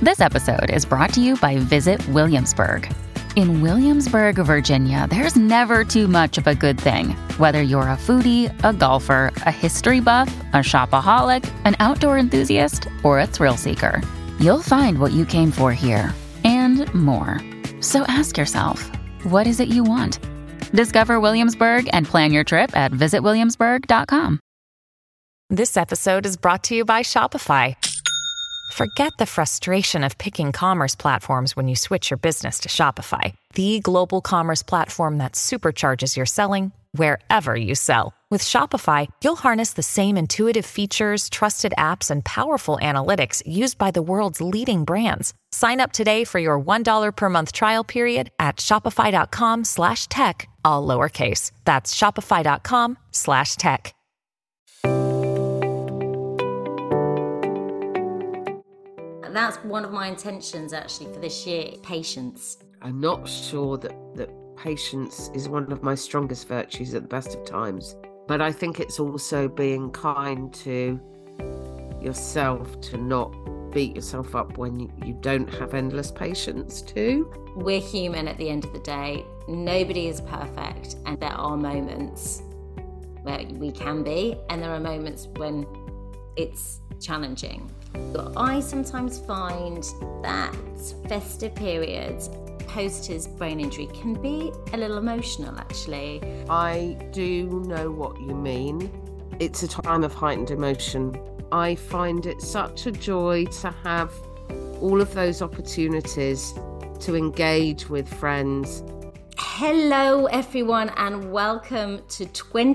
This episode is brought to you by Visit Williamsburg. In Williamsburg, Virginia, there's never too much of a good thing. Whether you're a foodie, a golfer, a history buff, a shopaholic, an outdoor enthusiast, or a thrill seeker, you'll find what you came for here and more. So ask yourself, what is it you want? Discover Williamsburg and plan your trip at visitwilliamsburg.com. This episode is brought to you by Shopify. Forget the frustration of picking commerce platforms when you switch your business to Shopify, the global commerce platform that supercharges your selling wherever you sell. With Shopify, you'll harness the same intuitive features, trusted apps, and powerful analytics used by the world's leading brands. Sign up today for your $1 per month trial period at shopify.com/tech, all lowercase. That's shopify.com/tech. That's one of my intentions actually for this year, patience. I'm not sure that patience is one of my strongest virtues at the best of times, but I think it's also being kind to yourself, to not beat yourself up when you don't have endless patience too. We're human at the end of the day. Nobody is perfect, and there are moments where we can be, and there are moments when it's challenging. I sometimes find that festive periods post his brain injury can be a little emotional, actually. I do know what you mean. It's a time of heightened emotion. I find it such a joy to have all of those opportunities to engage with friends. Hello, everyone, and welcome to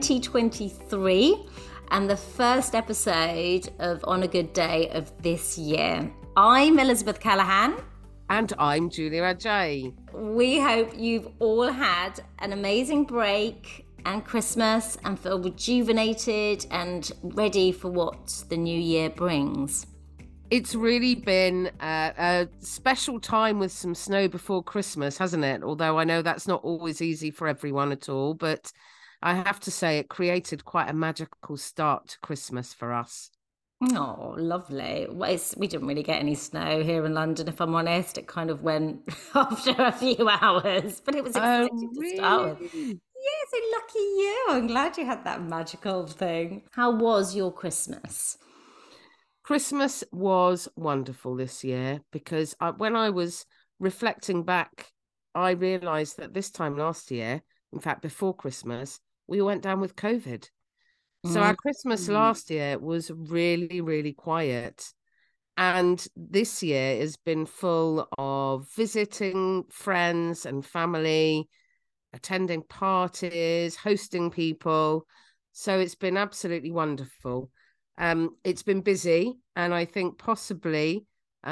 2023. And the first episode of On a Good Day of this year. I'm Elizabeth Callahan. And I'm Julia Ajay. We hope you've all had an amazing break and Christmas and feel rejuvenated and ready for what the new year brings. It's really been a special time with some snow before Christmas, hasn't it? Although I know that's not always easy for everyone at all, but I have to say it created quite a magical start to Christmas for us. Oh, lovely. Well, we didn't really get any snow here in London, if I'm honest. It kind of went after a few hours, but it was exciting to start with. Yeah, so lucky you. I'm glad you had that magical thing. How was your Christmas? Christmas was wonderful this year because when I was reflecting back, I realised that this time last year, in fact, before Christmas, we went down with COVID. So our Christmas last year was really, really quiet. And this year has been full of visiting friends and family, attending parties, hosting people. So it's been absolutely wonderful. It's been busy. And I think possibly,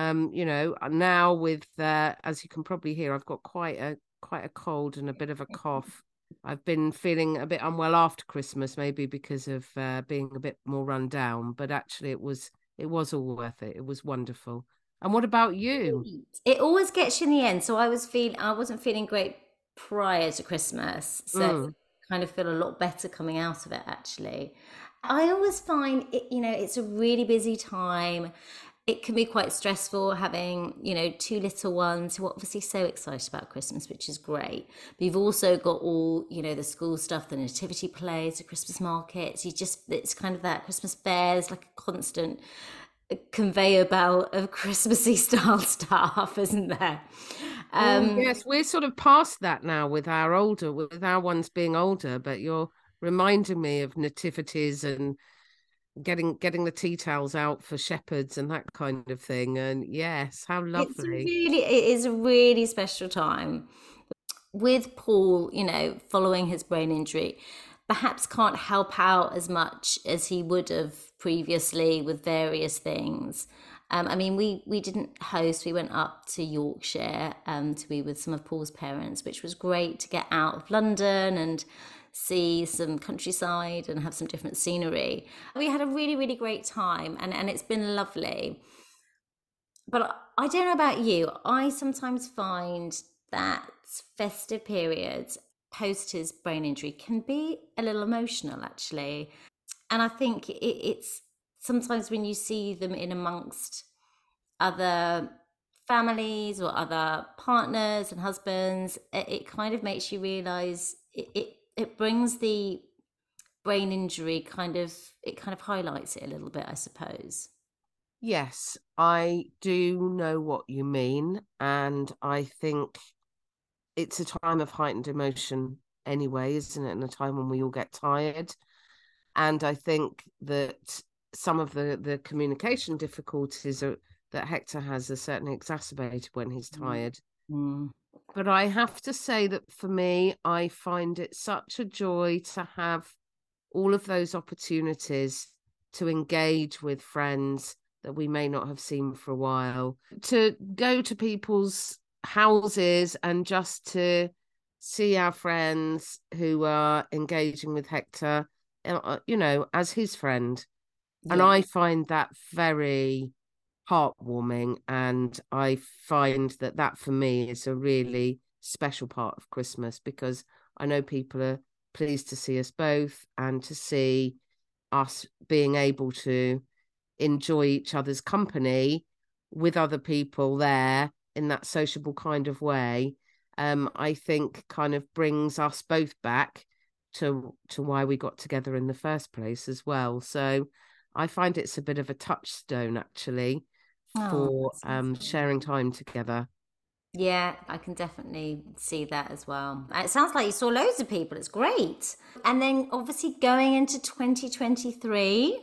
now with, as you can probably hear, I've got quite a cold and a bit of a cough. I've been feeling a bit unwell after Christmas, maybe because of being a bit more run down. But actually, it was all worth it. It was wonderful. And what about you? It always gets you in the end. So I wasn't feeling great prior to Christmas, so kind of feel a lot better coming out of it. Actually, I always find it. It's a really busy time. It can be quite stressful having, two little ones who are obviously so excited about Christmas, which is great. But you've also got all, the school stuff, the nativity plays, the Christmas markets. It's kind of that Christmas fair. There's like a constant conveyor belt of Christmassy style stuff, isn't there? Yes, we're sort of past that now with our ones being older, but you're reminding me of nativities and getting the tea towels out for shepherds and that kind of thing. And yes, how lovely. It is a really special time. With Paul, following his brain injury, perhaps can't help out as much as he would have previously with various things. We didn't host. We went up to Yorkshire to be with some of Paul's parents, which was great to get out of London and see some countryside and have some different scenery. We had a really, really great time and it's been lovely. But I don't know about you. I sometimes find that festive periods post his brain injury can be a little emotional, actually. And I think it's sometimes when you see them in amongst other families or other partners and husbands, it kind of makes you realize it brings the brain injury it kind of highlights it a little bit, I suppose. Yes, I do know what you mean. And I think it's a time of heightened emotion anyway, isn't it? And a time when we all get tired. And I think that some of the communication difficulties that Hector has are certainly exacerbated when he's tired. Mm. But I have to say that for me, I find it such a joy to have all of those opportunities to engage with friends that we may not have seen for a while, to go to people's houses and just to see our friends who are engaging with Hector, as his friend. Yeah. And I find that very heartwarming. And I find that for me is a really special part of Christmas, because I know people are pleased to see us both and to see us being able to enjoy each other's company with other people there in that sociable kind of way. I think kind of brings us both back to why we got together in the first place as well. So I find it's a bit of a touchstone actually for sharing time together. Yeah, I can definitely see that as well. It sounds like you saw loads of people. It's great. And then obviously going into 2023,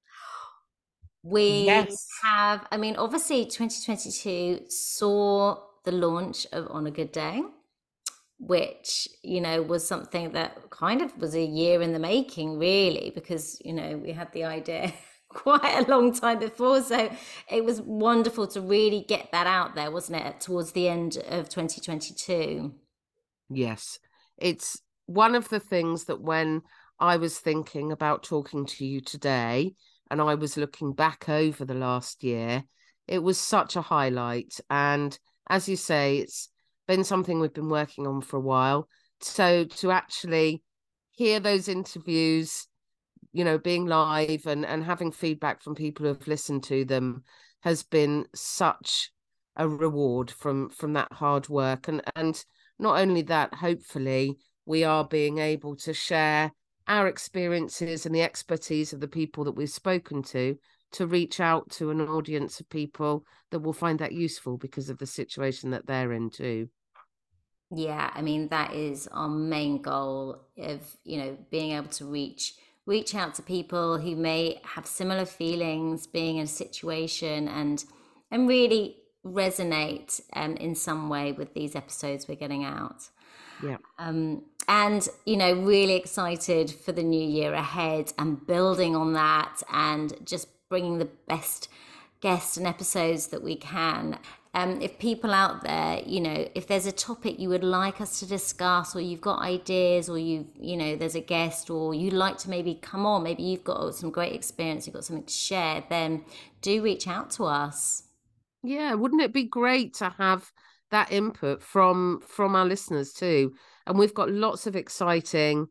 we have, I mean, obviously 2022 saw the launch of On a Good Day, which, was something that kind of was a year in the making, really, because, we had the idea quite a long time before. So it was wonderful to really get that out there, wasn't it, towards the end of 2022? Yes. It's one of the things that when I was thinking about talking to you today and I was looking back over the last year, it was such a highlight. And as you say, it's been something we've been working on for a while. So to actually hear those interviews, being live and having feedback from people who have listened to them has been such a reward from that hard work. And not only that, hopefully we are being able to share our experiences and the expertise of the people that we've spoken to reach out to an audience of people that will find that useful because of the situation that they're in too. Yeah, I mean, that is our main goal of, being able to reach out to people who may have similar feelings being in a situation and really resonate in some way with these episodes we're getting out. Yeah. And, really excited for the new year ahead and building on that and just bringing the best guests and episodes that we can. If people out there, if there's a topic you would like us to discuss, or you've got ideas, or there's a guest, or you'd like to maybe come on, maybe you've got some great experience, you've got something to share, then do reach out to us. Yeah, wouldn't it be great to have that input from our listeners too? And we've got lots of exciting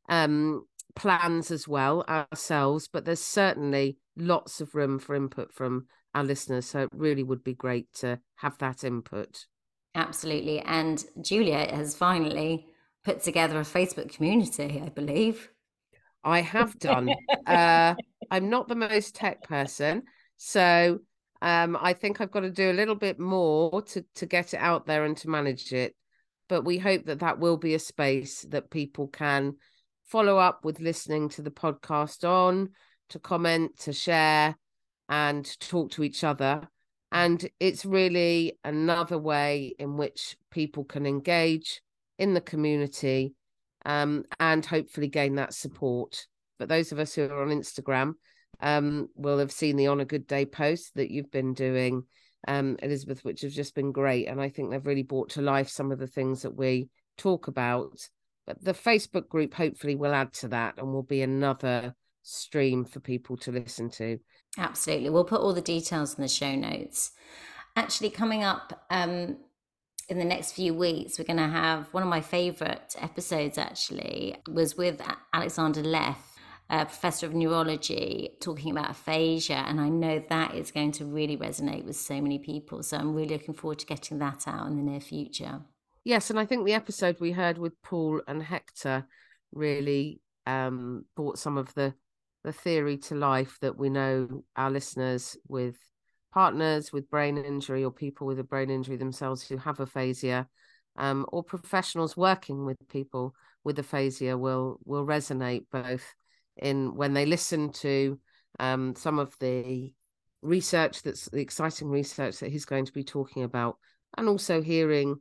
plans as well ourselves, but there's certainly lots of room for input from our listeners. So it really would be great to have that input. Absolutely. And Julia has finally put together a Facebook community, I believe. I have done. I'm not the most tech person, so I think I've got to do a little bit more to get it out there and to manage it. But we hope that will be a space that people can follow up with listening to the podcast on, to comment, to share, and to talk to each other. And it's really another way in which people can engage in the community and hopefully gain that support. But those of us who are on Instagram will have seen the On a Good Day post that you've been doing, Elizabeth, which has just been great. And I think they've really brought to life some of the things that we talk about. But the Facebook group hopefully will add to that and will be another stream for people to listen to. Absolutely. We'll put all the details in the show notes. Actually, coming up in the next few weeks, we're going to have one of my favorite episodes, actually, was with Alexander Leff. professor of neurology, talking about aphasia. And I know that is going to really resonate with so many people. So I'm really looking forward to getting that out in the near future. Yes, and I think the episode we heard with Paul and Hector really brought some of the theory to life that we know our listeners with partners with brain injury or people with a brain injury themselves who have aphasia, or professionals working with people with aphasia will resonate both in when they listen to some of the research, that's the exciting research that he's going to be talking about, and also hearing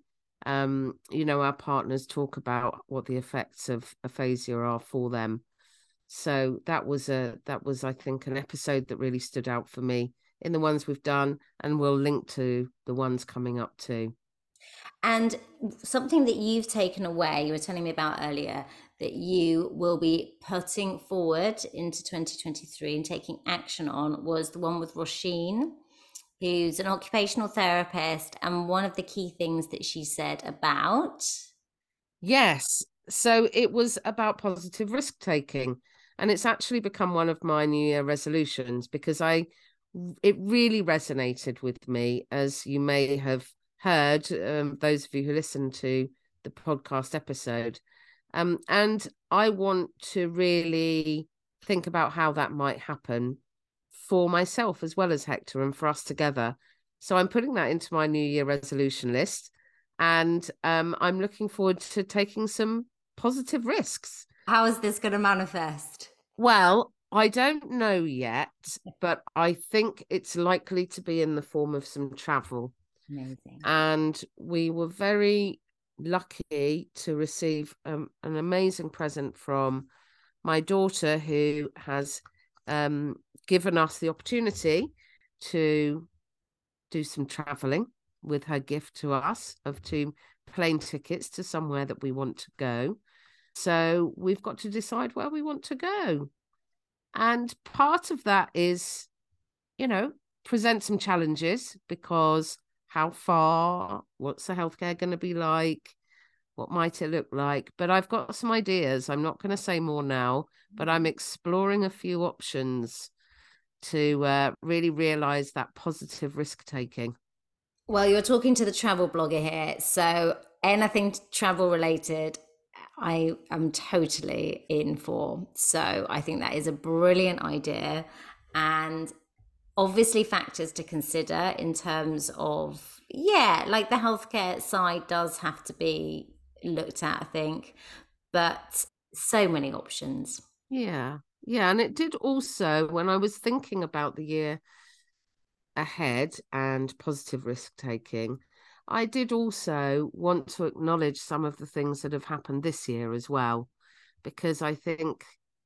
our partners talk about what the effects of aphasia are for them. So that was I think an episode that really stood out for me in the ones we've done, and we'll link to the ones coming up too. And something that you've taken away, you were telling me about earlier, that you will be putting forward into 2023 and taking action on, was the one with Roisin, who's an occupational therapist, and one of the key things that she said about... Yes, so it was about positive risk taking, and it's actually become one of my New Year resolutions because it really resonated with me, as you may have heard, those of you who listen to the podcast episode, and I want to really think about how that might happen for myself as well as Hector and for us together. So I'm putting that into my New Year resolution list, and I'm looking forward to taking some positive risks. How is this going to manifest? Well, I don't know yet, but I think it's likely to be in the form of some travel. Amazing. And we were very lucky to receive an amazing present from my daughter, who has given us the opportunity to do some traveling with her gift to us of 2 plane tickets to somewhere that we want to go. So we've got to decide where we want to go. And part of that is, present some challenges, because how far, what's the healthcare going to be like? What might it look like? But I've got some ideas. I'm not going to say more now, but I'm exploring a few options to really realize that positive risk taking. Well, you're talking to the travel blogger here. So anything travel related, I am totally in for. So I think that is a brilliant idea, and obviously factors to consider in terms of, like the healthcare side does have to be looked at, I think, but so many options. Yeah. And it did also, when I was thinking about the year ahead and positive risk taking, I did also want to acknowledge some of the things that have happened this year as well, because I think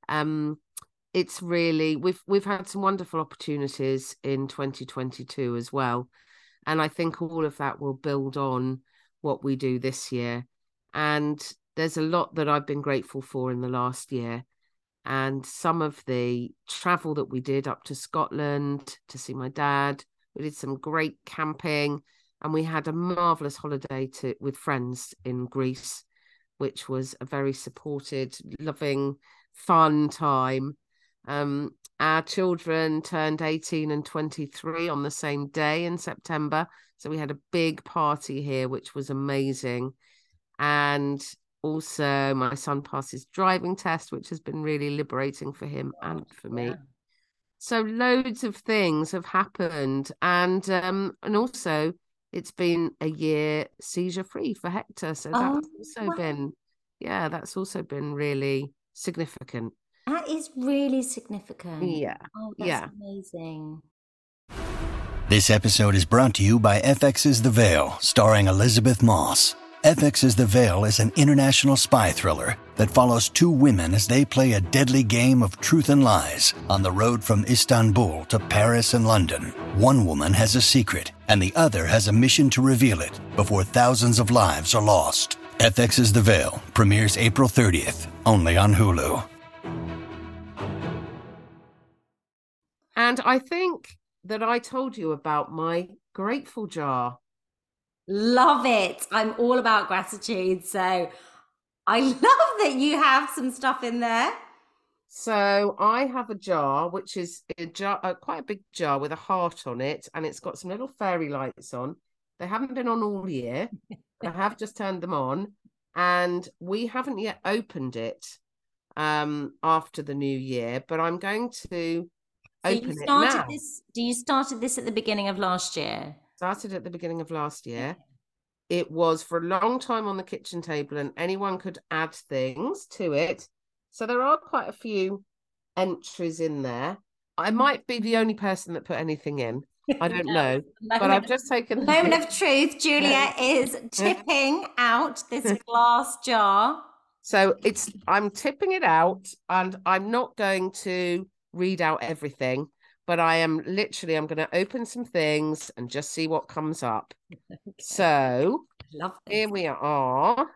it's really, we've had some wonderful opportunities in 2022 as well, and I think all of that will build on what we do this year. And there's a lot that I've been grateful for in the last year, and some of the travel that we did up to Scotland to see my dad, we did some great camping. And we had a marvellous holiday with friends in Greece, which was a very supported, loving, fun time. Our children turned 18 and 23 on the same day in September. So we had a big party here, which was amazing. And also my son passed his driving test, which has been really liberating for him and for me. So loads of things have happened. And also, it's been a year seizure free for Hector. So that's also been really significant. That is really significant. Yeah. Oh, that's amazing. This episode is brought to you by FX's The Veil, starring Elizabeth Moss. FX's The Veil is an international spy thriller that follows 2 women as they play a deadly game of truth and lies on the road from Istanbul to Paris and London. One woman has a secret, and the other has a mission to reveal it before thousands of lives are lost. FX's The Veil premieres April 30th, only on Hulu. And I think that I told you about my grateful jar. Love it. I'm all about gratitude. So I love that you have some stuff in there. So I have a jar, which is a jar, quite a big jar with a heart on it, and it's got some little fairy lights on. They haven't been on all year, but I have just turned them on, and we haven't yet opened it after the new year, but I'm going to So open it now. You started this at the beginning of last year? Started at the beginning of last year. It was for a long time on the kitchen table, and anyone could add things to it. So there are quite a few entries in there. I might be the only person that put anything in. I don't know. But I've just taken the moment of truth. Julia is tipping out this glass jar. So I'm tipping it out, and I'm not going to read out everything, but I'm going to open some things and just see what comes up. Okay. So here we are.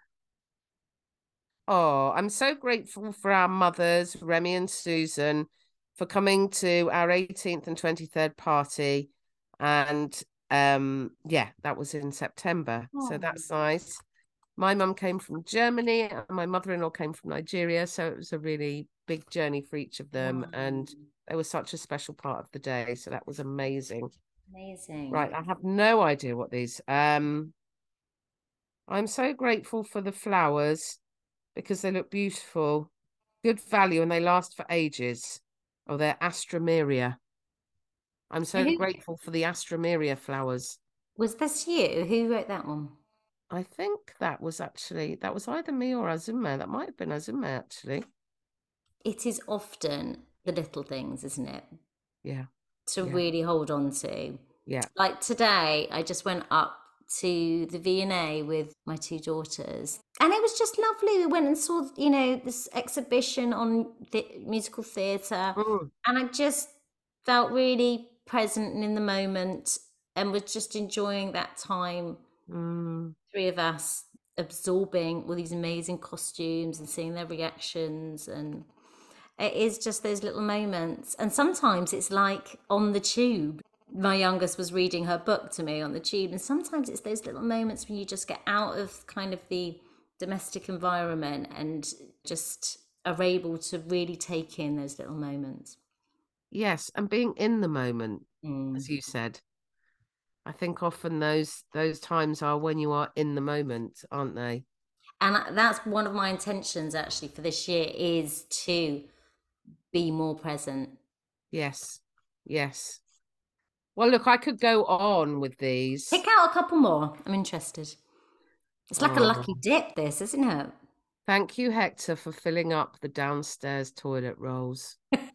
Oh, I'm so grateful for our mothers, Remy and Susan, for coming to our 18th and 23rd party. And that was in September. Oh. So that's nice. My mum came from Germany and my mother-in-law came from Nigeria. So it was a really big journey for each of them. Oh. And they were such a special part of the day. So that was amazing. Amazing. Right. I have no idea what these. I'm so grateful for the flowers because they look beautiful, good value, and they last for ages. Oh, they're Astrameria. I'm so grateful for the Astrameria flowers. Was this you? Who wrote that one? I think that was either me or Azumah. That might have been Azumah, actually. It is often the little things, isn't it? Yeah. To really hold on to. Yeah. Like today, I just went up to the V&A with my two daughters, and it was just lovely. We went and saw, this exhibition on the musical theatre, and I just felt really present and in the moment, and was just enjoying that time. Three of us absorbing all these amazing costumes and seeing their reactions, and it is just those little moments. And sometimes it's like on the tube. My youngest was reading her book to me on the tube, and sometimes it's those little moments when you just get out of kind of the domestic environment and just are able to really take in those little moments. Yes, and being in the moment, as you said. I think often those times are when you are in the moment, aren't they? And that's one of my intentions actually for this year, is to be more present. Yes. Well, look, I could go on with these. Pick out a couple more. I'm interested. It's like a lucky dip, this, isn't it? Thank you, Hector, for filling up the downstairs toilet rolls.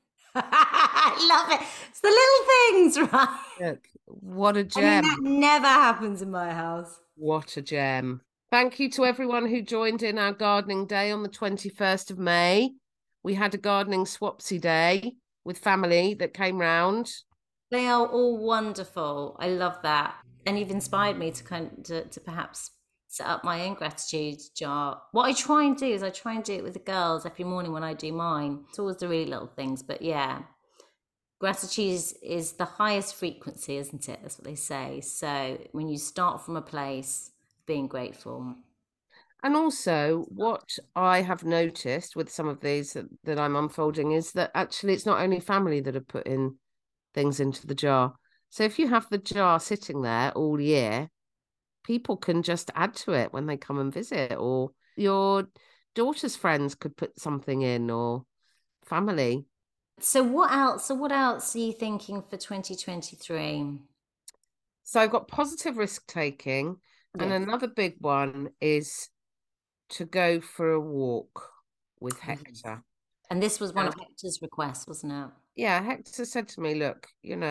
I love it. It's the little things, right? Look, what a gem. That never happens in my house. What a gem. Thank you to everyone who joined in our gardening day on the 21st of May. We had a gardening swapsy day with family that came round. They are all wonderful. I love that. And you've inspired me to perhaps set up my own gratitude jar. What I try and do is I try and do it with the girls every morning when I do mine. It's always the really little things, but yeah. Gratitude is the highest frequency, isn't it? That's what they say. So when you start from a place of being grateful. And also what I have noticed with some of these that I'm unfolding is that actually it's not only family that have put in things into the jar. So if you have the jar sitting there all year, people can just add to it when they come and visit, or your daughter's friends could put something in, or family. So what else are you thinking for 2023? So I've got positive risk taking, and another big one is to go for a walk with Hector. And this was one of Hector's requests, wasn't it? Yeah, Hector said to me, look,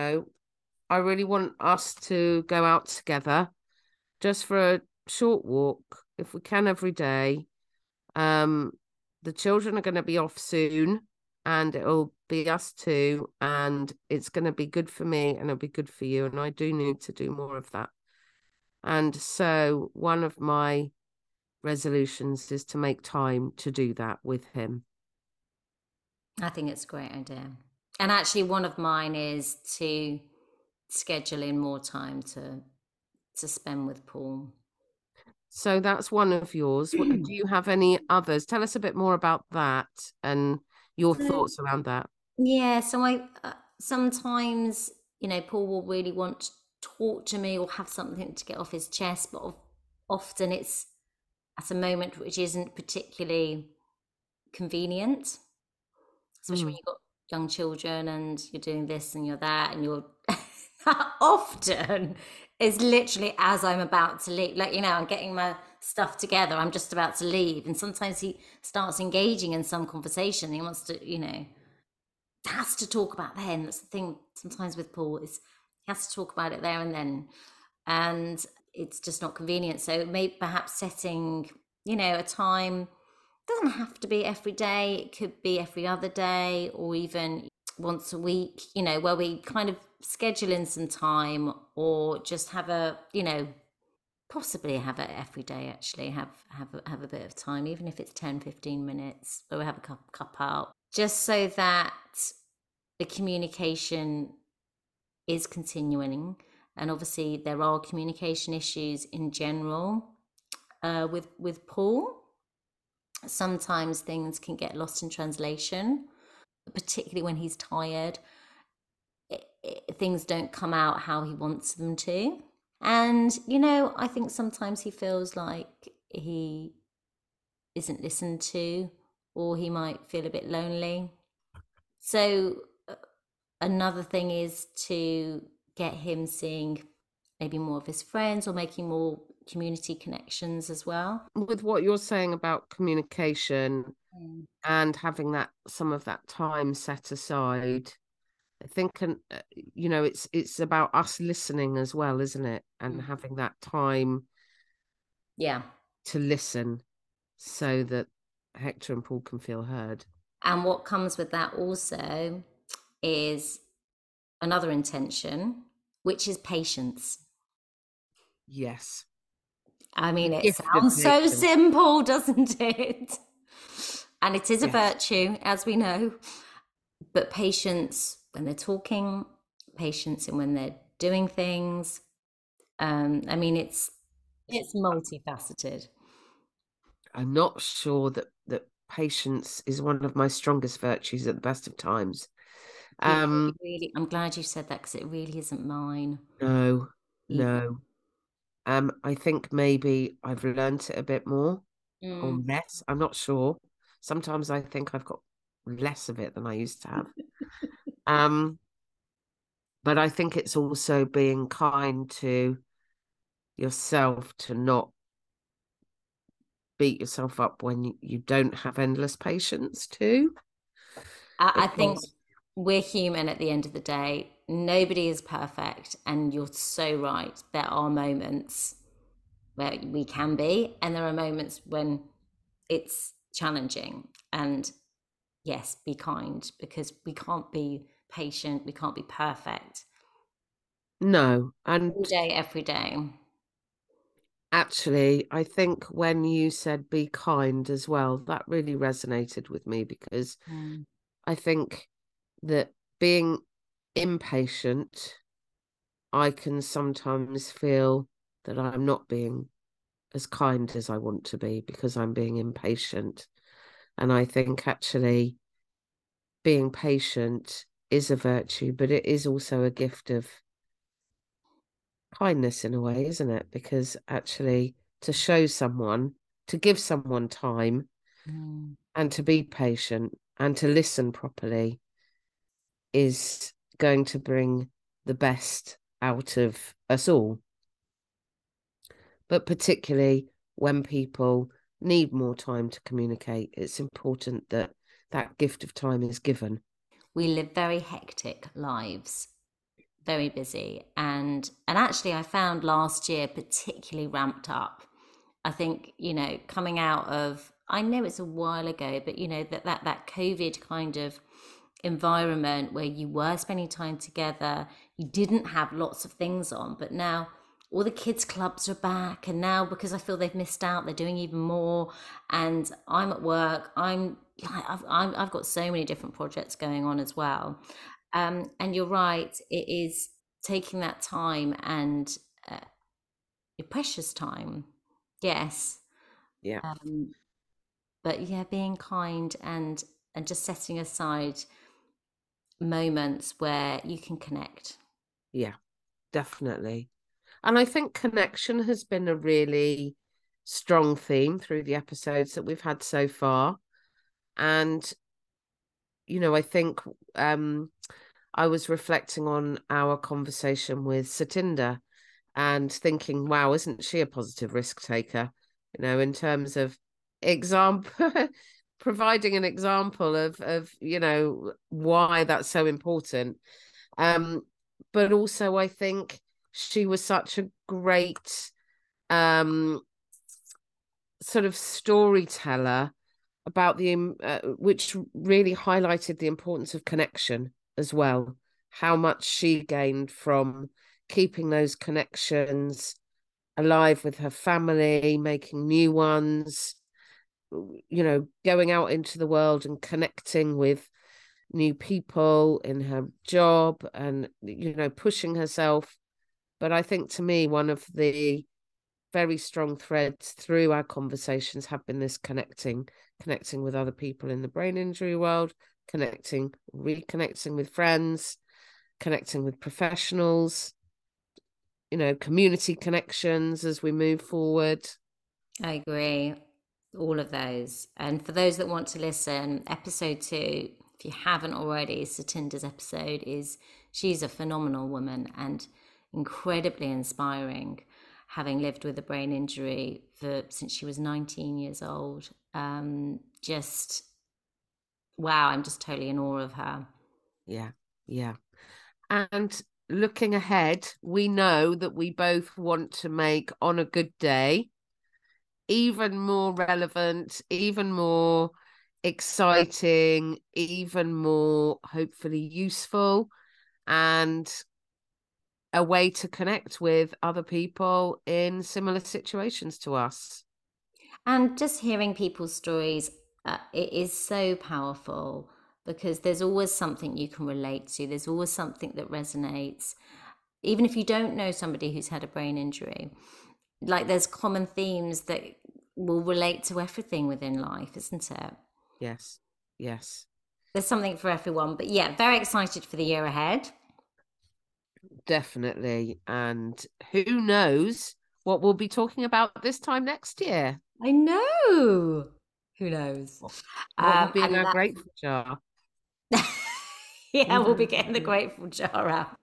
I really want us to go out together just for a short walk, if we can, every day. The children are going to be off soon, and it'll be us two, and it's going to be good for me and it'll be good for you, and I do need to do more of that. And so one of my resolutions is to make time to do that with him. I think it's a great idea. And actually one of mine is to schedule in more time to spend with Paul. So that's one of yours. Do you have any others? Tell us a bit more about that and your So, thoughts around that? yeah, so I sometimes, Paul will really want to talk to me or have something to get off his chest, but often it's at a moment which isn't particularly convenient, especially when Mm. you've got young children and you're doing this and you're that and you're that often is literally as I'm about to leave, like, I'm getting my stuff together, I'm just about to leave, and sometimes he starts engaging in some conversation. He wants to, has to talk about then. That's the thing sometimes with Paul, is he has to talk about it there and then, and it's just not convenient. So maybe perhaps setting, a time, doesn't have to be every day, it could be every other day or even once a week, where we kind of schedule in some time, or just have a, possibly have it every day, actually have a bit of time, even if it's 10-15 minutes, where we have a cup out, just so that the communication is continuing. And obviously there are communication issues in general with Paul. Sometimes things can get lost in translation, particularly when he's tired. Things don't come out how he wants them to. And, I think sometimes he feels like he isn't listened to, or he might feel a bit lonely. So, another thing is to get him seeing maybe more of his friends, or making more community connections as well. With what you're saying about communication and having some of that time set aside, I think, it's about us listening as well, isn't it? And having that time, Yeah. to listen, so that Hector and Paul can feel heard. And what comes with that also is another intention, which is patience. Yes. I mean, The it gift of sounds so patience. simple, doesn't it? And it is a Yes. virtue, as we know. But patience when they're talking, patience and when they're doing things. I mean, it's multifaceted. I'm not sure that patience is one of my strongest virtues at the best of times. Yeah, it really, I'm glad you said that, because it really isn't mine No, either. no. I think maybe I've learnt it a bit more or less. I'm not sure. Sometimes I think I've got less of it than I used to have. But I think it's also being kind to yourself, to not beat yourself up when you don't have endless patience too. I think Because we're human at the end of the day. Nobody is perfect. And you're so right. There are moments where we can be, and there are moments when it's challenging. And yes, be kind, because we can't be patient, we can't be perfect no, and all day, every day. actually, I think when you said be kind as well, that really resonated with me, because Mm. I think that being impatient, I can sometimes feel that I'm not being as kind as I want to be because I'm being impatient. And I think actually being patient is a virtue, but it is also a gift of kindness in a way, isn't it? Because actually, to show someone, to give someone time, Mm. and to be patient and to listen properly is going to bring the best out of us all. But particularly when people need more time to communicate, it's important that that gift of time is given. We live very hectic lives, very busy, and actually I found last year particularly ramped up. I think, coming out of, I know it's a while ago, but that COVID kind of environment where you were spending time together, you didn't have lots of things on, but now all the kids clubs are back, and now, because I feel they've missed out, they're doing even more. And I'm at work, I've got so many different projects going on as well. And you're right, it is taking that time, and your precious time. Yes. Yeah. But yeah, being kind, and and just setting aside moments where you can connect. Yeah, definitely. And I think connection has been a really strong theme through the episodes that we've had so far. And, you know, I think I was reflecting on our conversation with Satinder and thinking, wow, isn't she a positive risk taker? You know, in terms of providing an example of, you know, why that's so important. But also I think she was such a great sort of storyteller about which really highlighted the importance of connection as well, how much she gained from keeping those connections alive with her family, making new ones, you know, going out into the world and connecting with new people in her job and, you know, pushing herself. But I think to me, one of the very strong threads through our conversations have been this connecting with other people in the brain injury world, reconnecting with friends, connecting with professionals, you know, community connections as we move forward. I agree. All of those. And for those that want to listen, episode 2, if you haven't already, Satinder's episode she's a phenomenal woman and incredibly inspiring, having lived with a brain injury since she was 19 years old. Just, wow, I'm just totally in awe of her. Yeah. And looking ahead, we know that we both want to make On a Good Day even more relevant, even more exciting, even more hopefully useful, and a way to connect with other people in similar situations to us. And just hearing people's stories, it is so powerful because there's always something you can relate to. There's always something that resonates. Even if you don't know somebody who's had a brain injury, like there's common themes that will relate to everything within life, isn't it? Yes. There's something for everyone. But yeah, very excited for the year ahead. Definitely. And who knows what we'll be talking about this time next year. I know. Who knows? What will be in our grateful jar? Yeah, we'll be getting the grateful jar out.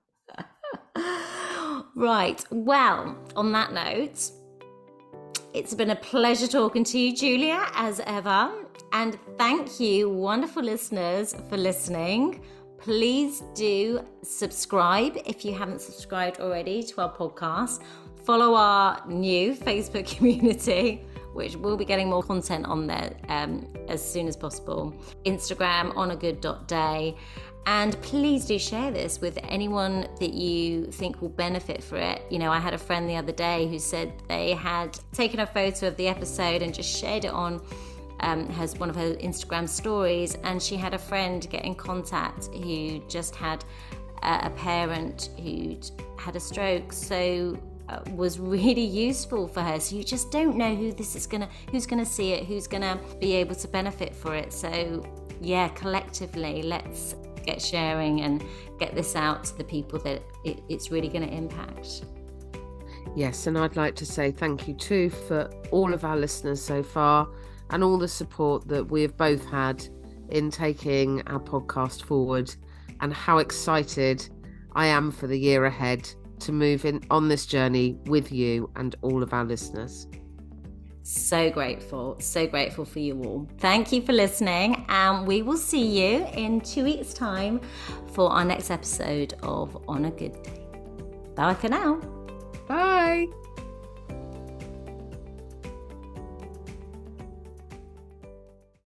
Right. Well, on that note, it's been a pleasure talking to you, Julia, as ever. And thank you, wonderful listeners, for listening. Please do subscribe if you haven't subscribed already to our podcast. Follow our new Facebook community, which will be getting more content on there as soon as possible. Instagram, onagood.day. And please do share this with anyone that you think will benefit for it. You know, I had a friend the other day who said they had taken a photo of the episode and just shared it on one of her Instagram stories, and she had a friend get in contact who just had a parent who'd had a stroke, so was really useful for her. So you just don't know who's gonna see it, who's gonna be able to benefit for it. So yeah, collectively, let's get sharing and get this out to the people that it's really going to impact. Yes, and I'd like to say thank you too for all of our listeners so far and all the support that we have both had in taking our podcast forward, and how excited I am for the year ahead to move in on this journey with you and all of our listeners. So grateful for you all. Thank you for listening, and we will see you in 2 weeks' time for our next episode of On a Good Day. Bye for now. Bye.